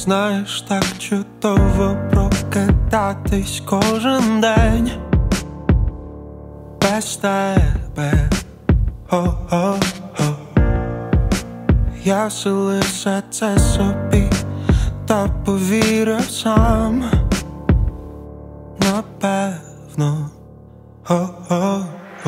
Знаєш, так чудово прокидатись кожен день без тебе. О-о-о. Я все лише це собі та повірив сам. Напевно. О-о-о.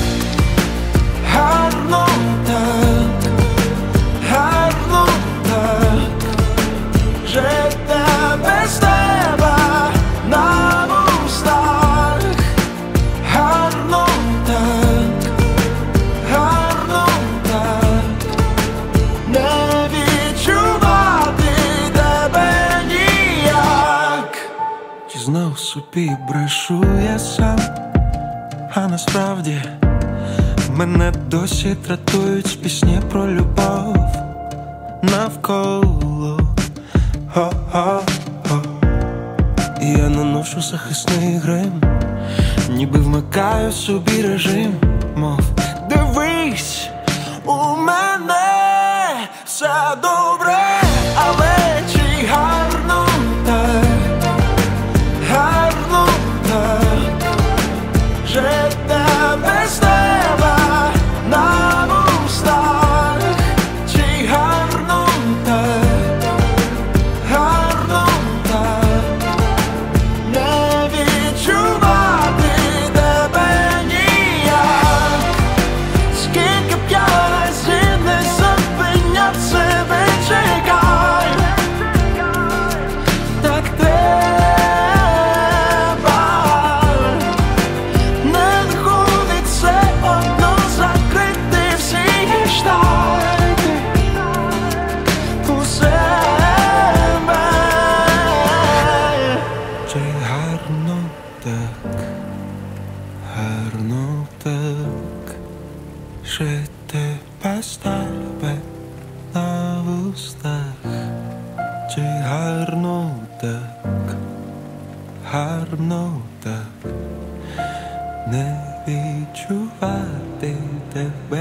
Гарно так, гарно так жити без тебе на вустах. Гарно так, гарно так не відчувати тебе ніяк. Чи знов собі брешу я сам, а насправді мене досі дратують пісні про любов навколо. О-о-о. І я наношу захисний грим, ніби вмикаю собі режим, мов дивись, у мене все добре, але чи гарно так, гарно так жити без тебе на вустах. Чи гарно так, гарно так не відчувати тебе ніяк. Скільки б я разів не зупиняв себе, чекай, так треба. Не виходить все одно закрити всі гештальти у себе. Чи гарно так, гарно так жити без тебе на вустах. Чи гарно так, гарно так не відчувати тебе